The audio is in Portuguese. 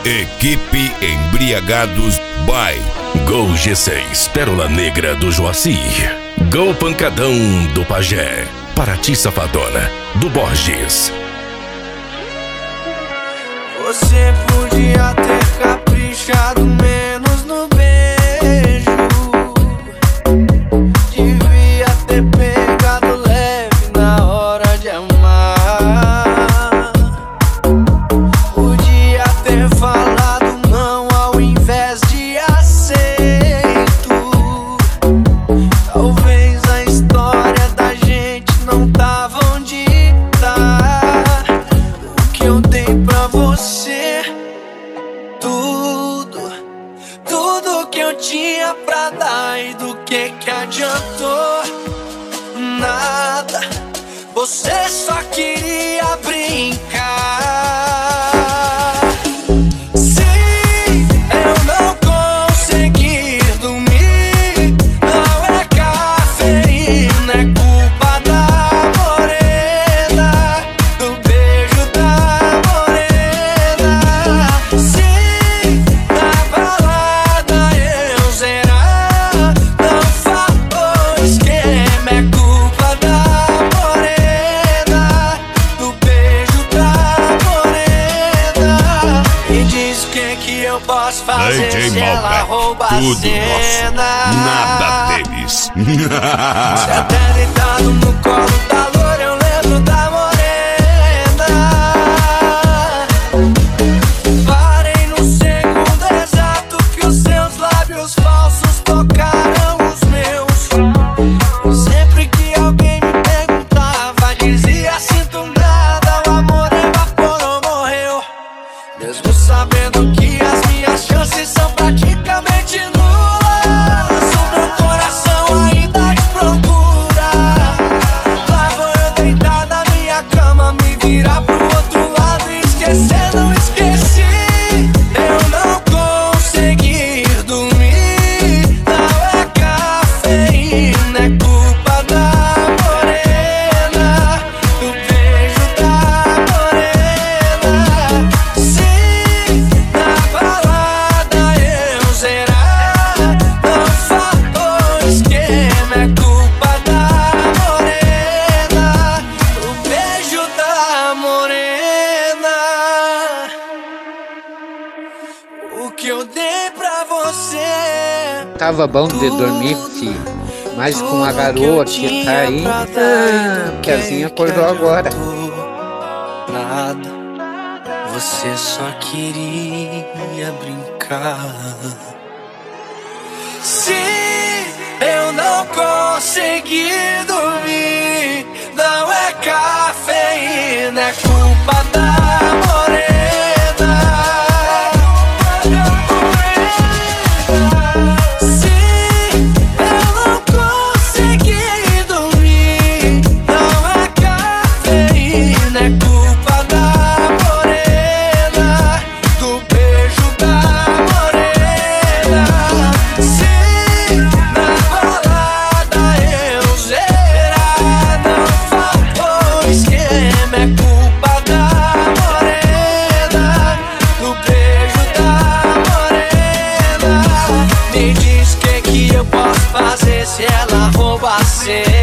Equipe Embriagados by Gol G6, Pérola Negra do Joaci. Gol Pancadão do Pajé. Paraty Safadona do Borges. Você podia ter caprichado menos no beijo. Devia ter pegado leve na hora de amar. Podia ter falado não ao invés de aceito. Talvez a história da gente não tava onde tá. O que eu dei pra você, tudo que eu tinha pra dar, e do que adiantou? Nada, você só queria brincar. Sim, eu não consegui dormir. Não é cafeína, é culpa da morena, do beijo da morena. Sim, na balada eu zerar, não falou esquema, é culpa da morena, do beijo da morena. Me diz o que eu posso fazer DJ se ela Malbec, rouba a tudo cena. nosso, nada deles. Você até deitado no colo da loura, eu lembro da morena. Parei no segundo exato que os seus lábios falsos tocaram os meus. Sempre que alguém me perguntava, dizia sinto nada, o amor evaporou, morreu. Mesmo sabendo que as minhas chances são praticamente nulas, o meu coração ainda te procura. Lá vou eu deitar na minha cama, me virar pro outro lado e esquecer, não esqueci. Eu não consegui dormir. Não é cafeína, é culpa da morena, do beijo da morena. Sim, na balada eu zerar, não falou esquema, é culpa da morena, do beijo da morena. O que eu dei pra você, Tava bom de dormir, filho. Mas com a garoa que tá aí, Piazinha acordou agora. Nada, você só queria brincar. Se eu não consegui dormir, não é cafeína, é culpa da morena. Se eu não consegui dormir, não é cafeína, é culpa da morena, do beijo da morena. Sim, na balada eu zerar, não faltou esquema, é culpa da morena, do beijo da morena. Me diz o que eu posso fazer se ela rouba a cena.